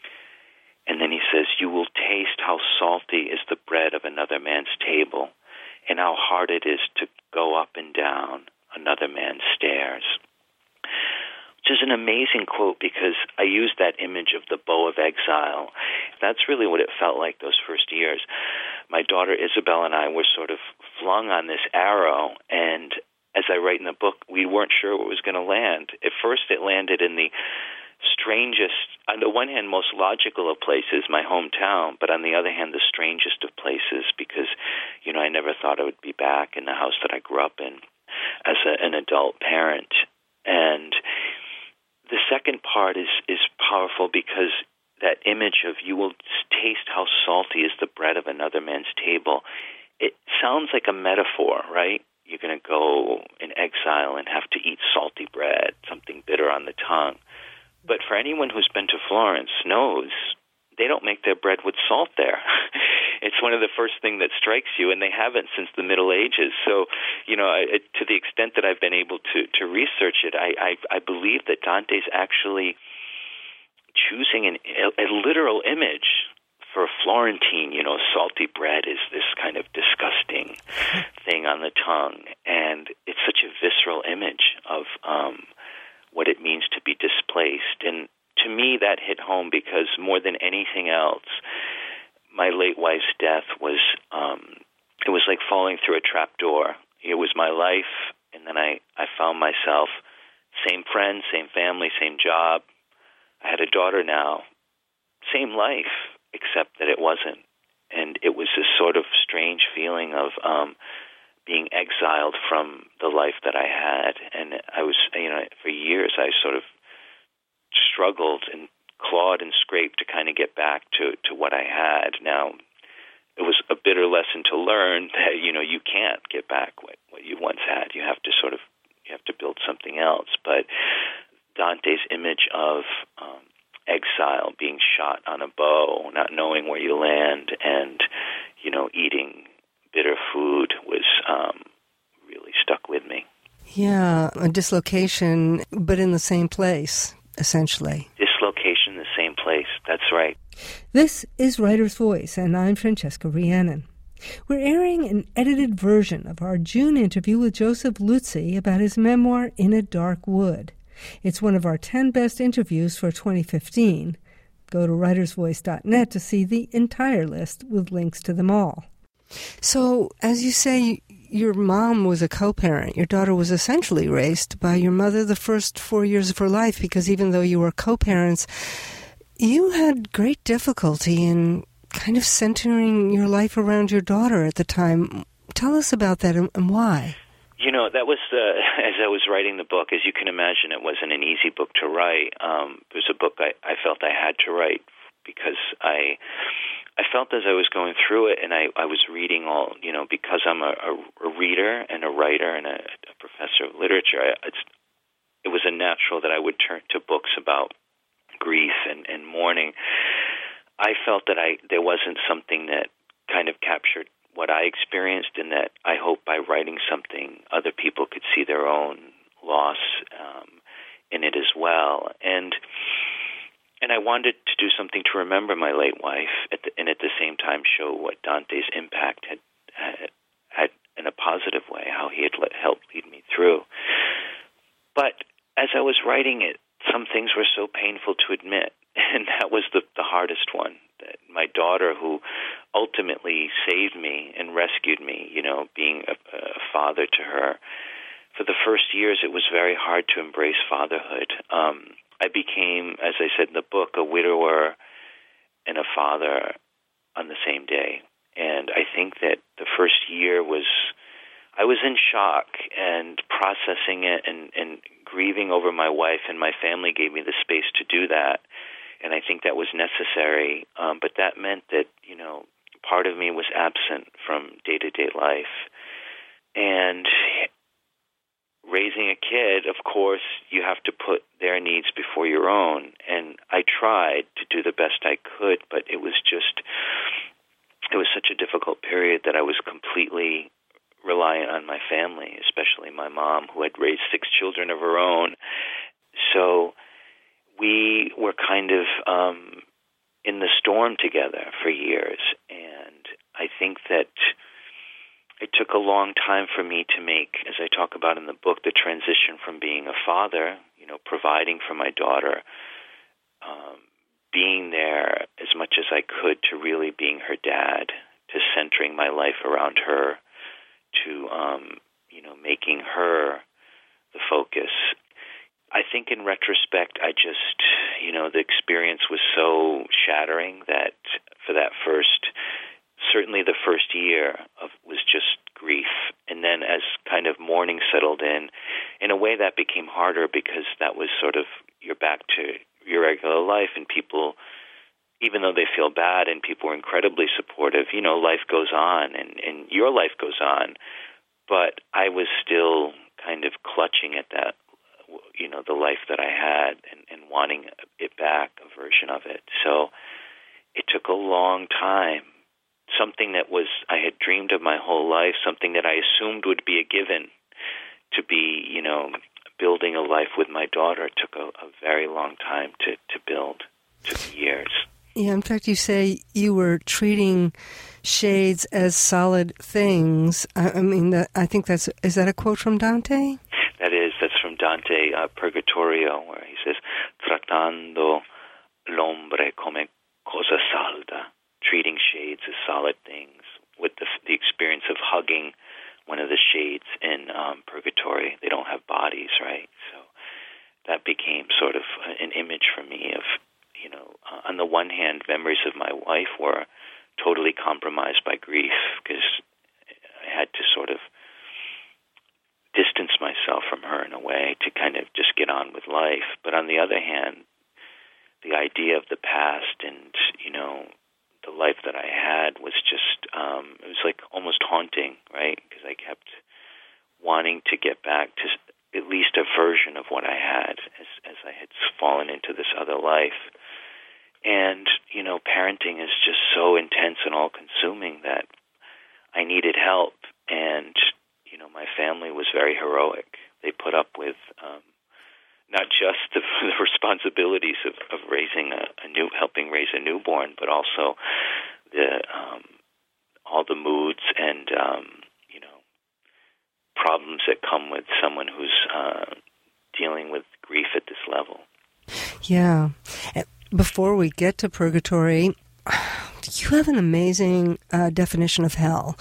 And then he says, you will taste how salty is the bread of another man's table and how hard it is to go up and down another man's stairs. Which is an amazing quote because I used that image of the bow of exile. That's really what it felt like those first years. My daughter Isabel and I were sort of flung on this arrow, and as I write in the book, we weren't sure what was going to land. At first it landed in the strangest, on the one hand, most logical of places, my hometown, but on the other hand, the strangest of places because, you know, I never thought I would be back in the house that I grew up in as a, an adult parent. And the second part is, is powerful because that image of you will taste how salty is the bread of another man's table, it sounds like a metaphor, right? You're going to go in exile and have to eat salty bread, something bitter on the tongue. But for anyone who's been to Florence knows they don't make their bread with salt there. It's one of the first things that strikes you, and they haven't since the Middle Ages. So, you know, I, to the extent that I've been able to, to research it, I, I, I believe that Dante's actually choosing an, a, a literal image. For a Florentine, you know, salty bread is this kind of disgusting thing on the tongue, and it's such a visceral image of um, what it means to be displaced. And to me, that hit home because more than anything else, my late wife's death was, um, it was like falling through a trap door. It was my life, and then I, I found myself, same friends, same family, same job. I had a daughter now, same life, except that it wasn't. And it was this sort of strange feeling of um, being exiled from the life that I had. And I was, you know, for years I sort of struggled and clawed and scraped to kind of get back to, to what I had. Now, it was a bitter lesson to learn that, you know, you can't get back what, what you once had. You have to sort of, you have to build something else. But Dante's image of um, exile, being shot on a bow, not knowing where you land, and, you know, eating bitter food was um, really stuck with me. Yeah, a dislocation, but in the same place, essentially. Dislocation That's right. This is Writer's Voice, and I'm Francesca Rhiannon. We're airing an edited version of our June interview with Joseph Lutzi about his memoir, In a Dark Wood. It's one of our ten best interviews for twenty fifteen. Go to writers voice dot net to see the entire list with links to them all. So, as you say, your mom was a co-parent. Your daughter was essentially raised by your mother the first four years of her life, because even though you were co-parents, you had great difficulty in kind of centering your life around your daughter at the time. Tell us about that and, and why. You know, that was, uh, as I was writing the book, as you can imagine, it wasn't an easy book to write. Um, it was a book I, I felt I had to write because I I felt as I was going through it, and I, I was reading all, you know, because I'm a, a, a reader and a writer and a, a professor of literature, I, it's, it was a natural that I would turn to books about grief and, and mourning. I felt that I there wasn't something that kind of captured what I experienced, and that I hope by writing something, other people could see their own loss um, in it as well. And and I wanted to do something to remember my late wife, at the, and at the same time show what Dante's impact had had, had in a positive way, how he had let, helped lead me through. But as I was writing it, some things were so painful to admit, and that was the, the hardest one. That my daughter, who ultimately saved me and rescued me, you know, being a, a father to her, for the first years it was very hard to embrace fatherhood. Um, I became, as I said in the book, a widower and a father on the same day. And I think that the first year was, I was in shock and processing it and, and grieving over my wife, and my family gave me the space to do that. And I think that was necessary, um, but that meant that, you know, part of me was absent from day-to-day life. And raising a kid, of course, you have to put their needs before your own. And I tried to do the best I could, but it was just, it was such a difficult period that I was completely reliant on my family, especially my mom, who had raised six children of her own. So we were kind of um, in the storm together for years, and I think that it took a long time for me to make, as I talk about in the book, the transition from being a father, you know, providing for my daughter, um, being there as much as I could, to really being her dad, to centering my life around her, to, um, you know, making her the focus. I think in retrospect, I just, you know, the experience was so shattering that for that first, certainly the first year of was just grief. And then as kind of mourning settled in, in a way that became harder, because that was sort of, you're back to your regular life, and people, even though they feel bad and people were incredibly supportive, you know, life goes on and, and your life goes on. But I was still kind of clutching at that, you know, the life that I had, and, and wanting it back, a version of it. So it took a long time. Something that was, I had dreamed of my whole life, something that I assumed would be a given, to be, you know, building a life with my daughter, it took a, a very long time to, to build. It took years. Yeah, in fact, you say you were treating shades as solid things. I, I mean, that, I think that's, is that a quote from Dante? That is, that's from Dante, uh, Purgatorio, where he says, trattando l'ombre come cosa salda, treating shades as solid things, with the, the experience of hugging one of the shades in um, Purgatory. They don't have bodies, right? So that became sort of an image for me of, you know, uh, on the one hand, memories of my wife were totally compromised by grief, because I had to sort of distance myself from her in a way to kind of just get on with life. But on the other hand, the idea of the past and, you know, the life that I had was just, um, it was like almost haunting, right? Because I kept wanting to get back to at least a version of what I had as, as I had fallen into this other life. And, you know, parenting is just so intense and all-consuming that I needed help. And, you know, my family was very heroic. They put up with um, not just the, the responsibilities of, of raising a, a new, helping raise a newborn, but also the um, all the moods and um, you know problems that come with someone who's uh, dealing with grief at this level. Yeah. Before we get to purgatory, you have an amazing uh, definition of hell,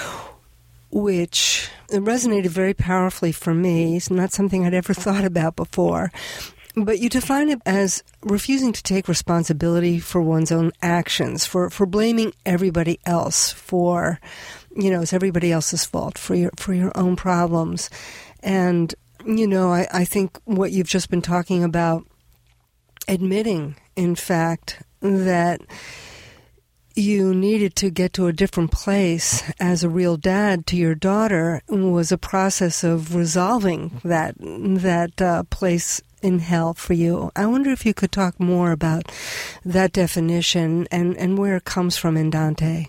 which resonated very powerfully for me. It's not something I'd ever thought about before. But you define it as refusing to take responsibility for one's own actions, for, for blaming everybody else for, you know, it's everybody else's fault, for your for your own problems. And, you know, I, I think what you've just been talking about, admitting, in fact, that you needed to get to a different place as a real dad to your daughter was a process of resolving that that uh, place in hell for you. I wonder if you could talk more about that definition and, and where it comes from in Dante.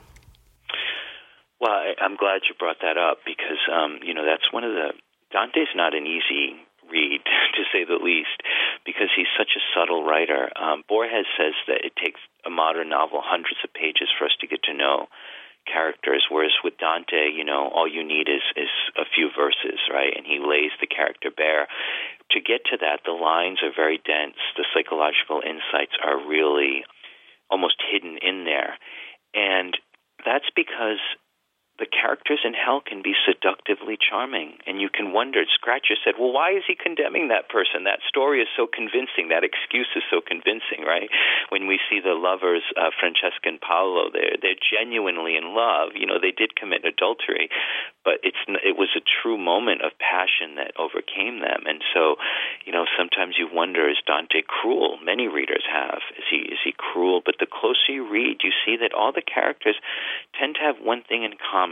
Well, I, I'm glad you brought that up because, um, you know, that's one of the... Dante's not an easy read, to say the least, because he's such a subtle writer. Um, Borges says that it takes a modern novel hundreds of pages for us to get to know characters, whereas with Dante, you know, all you need is, is a few verses, right? And he lays the character bare. To get to that, the lines are very dense. The psychological insights are really almost hidden in there. And that's because the characters in hell can be seductively charming, and you can wonder, scratch your head, well, why is he condemning that person? That story is so convincing. That excuse is so convincing, right? When we see the lovers, uh, Francesca and Paolo, they're, they're genuinely in love. You know, they did commit adultery, but it's it was a true moment of passion that overcame them. And so, you know, sometimes you wonder, is Dante cruel? Many readers have. Is he, is he cruel? But the closer you read, you see that all the characters tend to have one thing in common.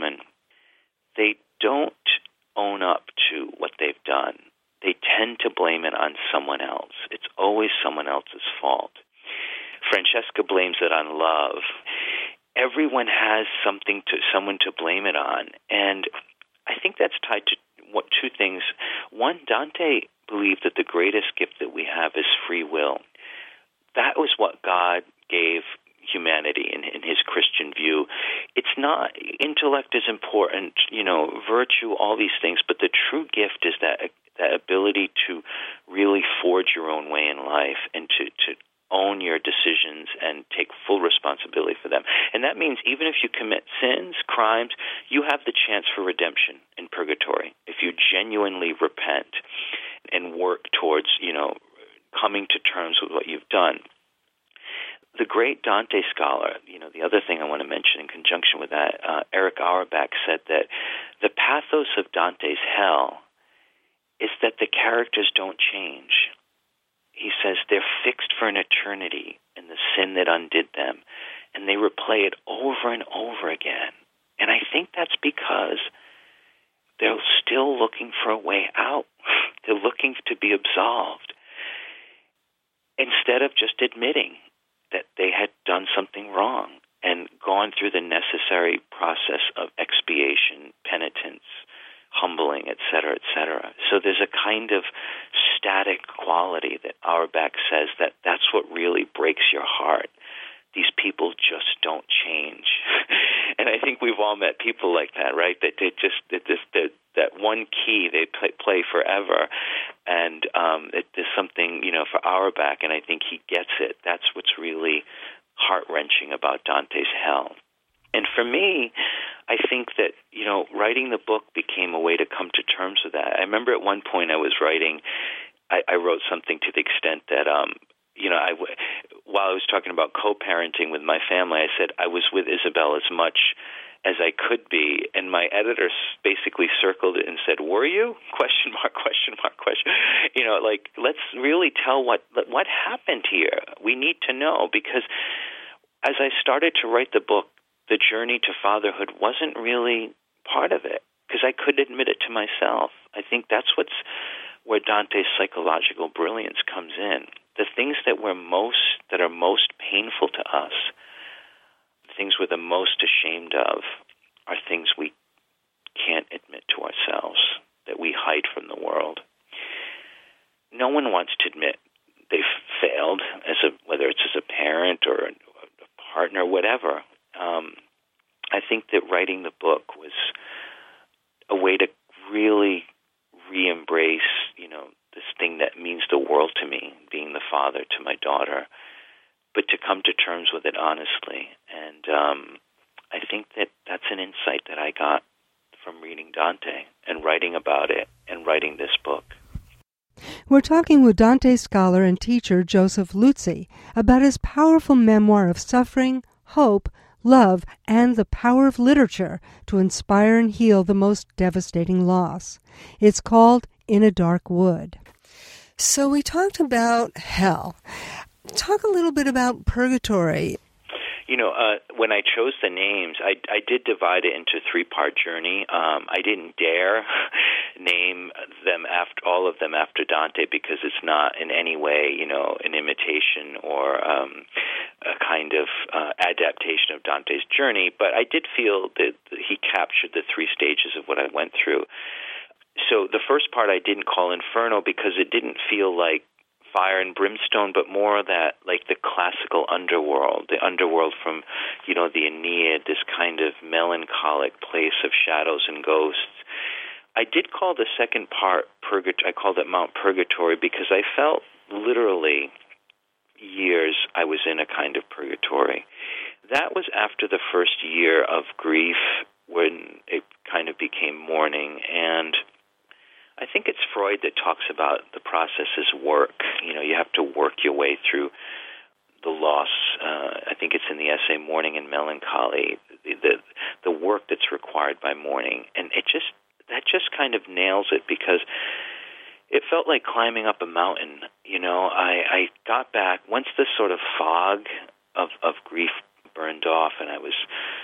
They don't own up to what they've done. They tend to blame it on someone else. It's always someone else's fault. Francesca blames it on love. Everyone has something to someone to blame it on, and I think that's tied to what two things. One, Dante believed that the greatest gift that we have is free will. That was what God gave humanity in, in his Christian view. It's not, intellect is important, you know, virtue, all these things, but the true gift is that that ability to really forge your own way in life and to, to own your decisions and take full responsibility for them. And that means even if you commit sins, crimes, you have the chance for redemption in purgatory if you genuinely repent and work towards, you know, coming to terms with what you've done. The great Dante scholar, you know, the other thing I want to mention in conjunction with that, uh, Erich Auerbach said that the pathos of Dante's hell is that the characters don't change. He says they're fixed for an eternity in the sin that undid them, and they replay it over and over again. And I think that's because they're still looking for a way out. They're looking to be absolved instead of just admitting that they had done something wrong and gone through the necessary process of expiation, penitence, humbling, et cetera, et cetera. So there's a kind of static quality that Auerbach says that that's what really breaks your heart. These people just don't change. And I think we've all met people like that, right? That they just, that this, that, that one key they play, play forever. And um, it, there's something, you know, for Auerbach, and I think he gets it. That's what's really heart-wrenching about Dante's hell. And for me, I think that, you know, writing the book became a way to come to terms with that. I remember at one point I was writing, I, I wrote something to the extent that, um, you know, I, while I was talking about co-parenting with my family, I said I was with Isabel as much as I could be, and my editor basically circled it and said, "Were you?" Question mark, question mark, question. You know, like, let's really tell what what happened here. We need to know, because as I started to write the book, the journey to fatherhood wasn't really part of it, because I couldn't admit it to myself. I think that's what's where Dante's psychological brilliance comes in. The things that we're most that are most painful to us, things we're the most ashamed of, are things we can't admit to ourselves, that we hide from the world. no one wants to admit they've failed, as a, whether it's as a parent or a, a partner, whatever. Um, I think that writing the book was a way to really re-embrace, you know, this thing that means the world to me, being the father to my daughter, but to come to terms with it honestly. And um, I think that that's an insight that I got from reading Dante and writing about it and writing this book. We're talking with Dante scholar and teacher Joseph Luzzi about his powerful memoir of suffering, hope, love, and the power of literature to inspire and heal the most devastating loss. It's called In a Dark Wood. So we talked about hell. Talk a little bit about purgatory. You know, uh, when I chose the names, I, I did divide it into a three-part journey. Um, I didn't dare name them after all of them after Dante because it's not in any way, you know, an imitation or um, a kind of uh, adaptation of Dante's journey. But I did feel that he captured the three stages of what I went through. So the first part I didn't call Inferno because it didn't feel like fire and brimstone, but more that, like the classical underworld, the underworld from, you know, the Aeneid, this kind of melancholic place of shadows and ghosts. I did call the second part Purgatory. I called it Mount Purgatory because I felt literally years I was in a kind of purgatory. That was after the first year of grief when it kind of became mourning, and I think it's Freud that talks about the process as work. You know, you have to work your way through the loss. Uh, I think it's in the essay Mourning and Melancholy, the, the the work that's required by mourning. And it just that just kind of nails it because it felt like climbing up a mountain. You know, I, I got back, once the sort of fog of, of grief burned off and I was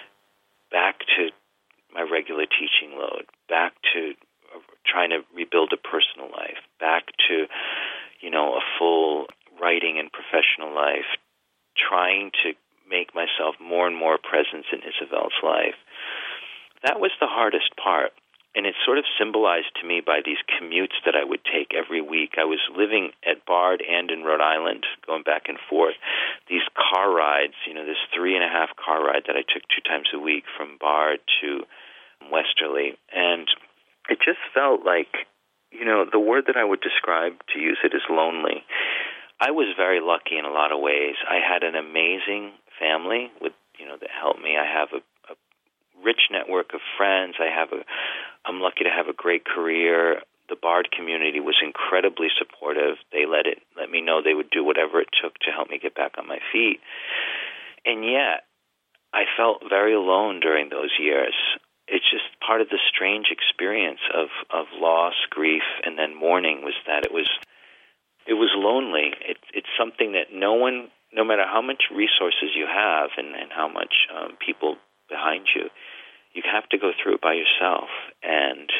back to my regular teaching load, back to trying to rebuild a personal life, back to, you know, a full writing and professional life, trying to make myself more and more present in Isabel's life. That was the hardest part. And it's sort of symbolized to me by these commutes that I would take every week. I was living at Bard and in Rhode Island, going back and forth. These car rides, you know, this three and a half car ride that I took two times a week from Bard to Westerly. And it just felt like, you know, the word that I would describe, to use it, is lonely. I was very lucky in a lot of ways. I had an amazing family with, you know, that helped me. I have a, a rich network of friends. I have a, I'm lucky to have a great career. The Bard community was incredibly supportive. They let it, let me know they would do whatever it took to help me get back on my feet. And yet, I felt very alone during those years. It's just part of the strange experience of, of loss, grief, and then mourning was that it was it was lonely. It, it's something that no one, no matter how much resources you have and, and how much um, people behind you, you have to go through it by yourself. And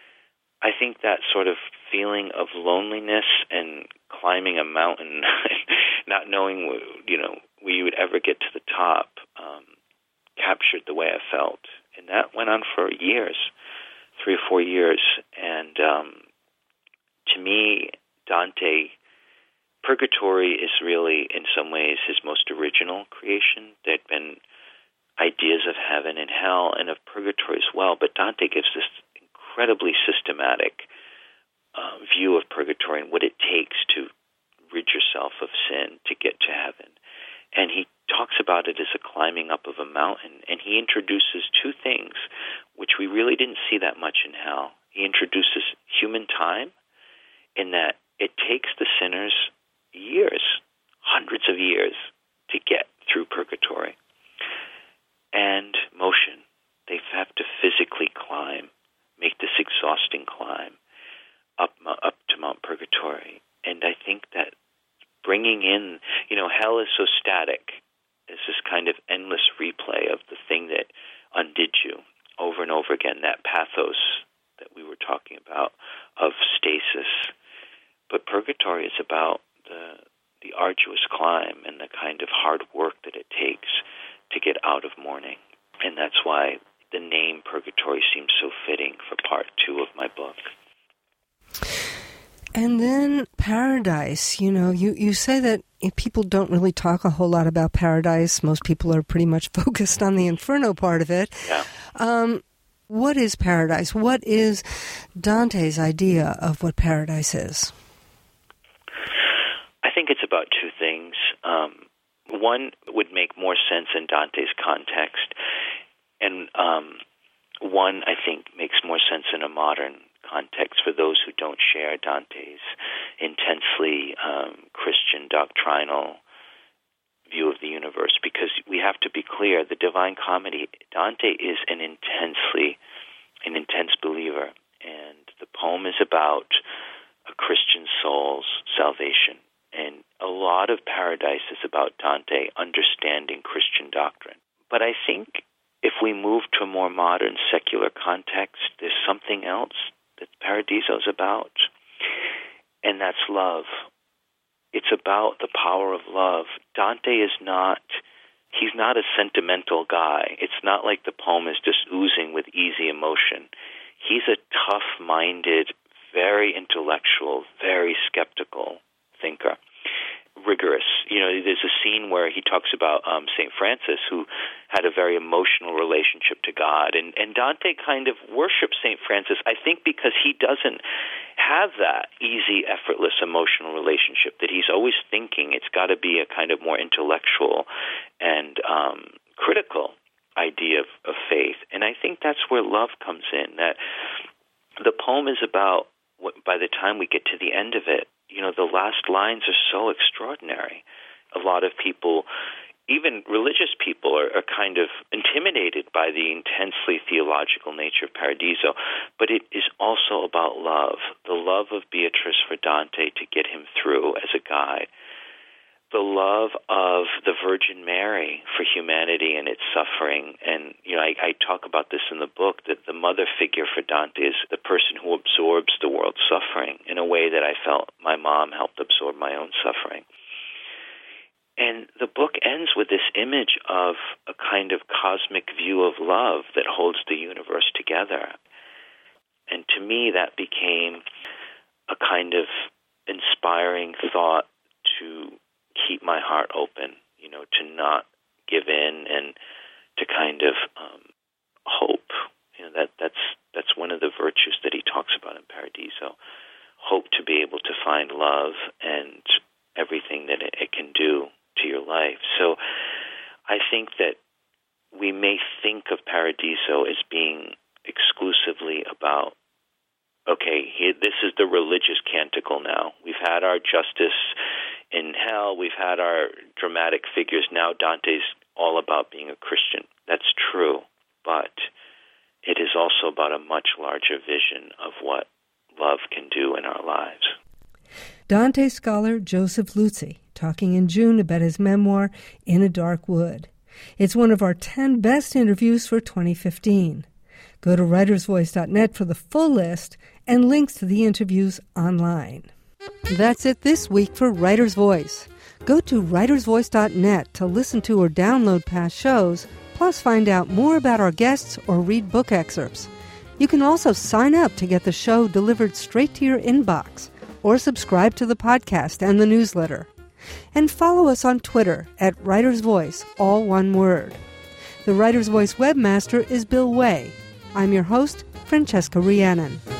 I think that sort of feeling of loneliness and climbing a mountain, not knowing, you know, where you would ever get to the top, um, captured the way I felt. And that went on for years, three or four years. And um, to me, Dante, Purgatory is really, in some ways, his most original creation. There had been ideas of heaven and hell and of purgatory as well, but Dante gives this incredibly systematic uh, view of purgatory and what it takes to rid yourself of sin to get to heaven. And he talks about it as a climbing up of a mountain, and he introduces two things which we really didn't see that much in hell. He introduces human time, in that it takes the sinners years, hundreds of years, to get through purgatory. And motion. They have to physically climb, make this exhausting climb up, up to Mount Purgatory. And I think that bringing in, you know, hell is so static. It's this kind of endless replay of the thing that undid you over and over again, that pathos that we were talking about of stasis. But purgatory is about the the arduous climb and the kind of hard work that it takes to get out of mourning. And that's why the name Purgatory seems so fitting for part two of my book. And then paradise, you know, you, you say that people don't really talk a whole lot about paradise. Most people are pretty much focused on the inferno part of it. Yeah. Um, what is paradise? What is Dante's idea of what paradise is? I think it's about two things. Um, one would make more sense in Dante's context, and um, one, I think, makes more sense in a modern context for those who don't share Dante's intensely um, Christian doctrinal view of the universe, because we have to be clear, the Divine Comedy, Dante is an intensely, an intense believer, and the poem is about a Christian soul's salvation, and a lot of Paradise is about Dante understanding Christian doctrine. But I think if we move to a more modern secular context, there's something else that Paradiso is about, and that's love. It's about the power of love. Dante is not, he's not a sentimental guy. It's not like the poem is just oozing with easy emotion. He's a tough-minded, very intellectual, very skeptical thinker. Rigorous. You know, there's a scene where he talks about um, Saint Francis, who had a very emotional relationship to God. And, and Dante kind of worships Saint Francis, I think, because he doesn't have that easy, effortless emotional relationship, that he's always thinking it's got to be a kind of more intellectual and um, critical idea of, of faith. And I think that's where love comes in, that the poem is about, what, by the time we get to the end of it, you know, the last lines are so extraordinary. A lot of people, even religious people, are, are kind of intimidated by the intensely theological nature of Paradiso. But it is also about love, the love of Beatrice for Dante to get him through as a guide, the love of the Virgin Mary for humanity and its suffering. And, you know, I, I talk about this in the book, that the mother figure for Dante is the person who absorbs the world's suffering in a way that I felt my mom helped absorb my own suffering. And the book ends with this image of a kind of cosmic view of love that holds the universe together. And to me, that became a kind of inspiring thought to keep my heart open, you know, to not give in and to kind of um, hope. You know, that that's that's one of the virtues that he talks about in Paradiso. Hope to be able to find love and everything that it, it can do to your life. So I think that we may think of Paradiso as being exclusively about, okay, here, this is the religious canticle now. We've had our justice in hell. We've had our dramatic figures. Now Dante's all about being a Christian. That's true, but it is also about a much larger vision of what love can do in our lives. Dante scholar Joseph Luzzi talking in June about his memoir, In a Dark Wood. It's one of our ten best interviews for twenty fifteen. Go to writers voice dot net for the full list and links to the interviews online. That's it this week for Writer's Voice. Go to writers voice dot net to listen to or download past shows, plus find out more about our guests or read book excerpts. You can also sign up to get the show delivered straight to your inbox, or subscribe to the podcast and the newsletter. And follow us on Twitter at Writer's Voice, all one word. The Writer's Voice webmaster is Bill Way. I'm your host, Francesca Rhiannon.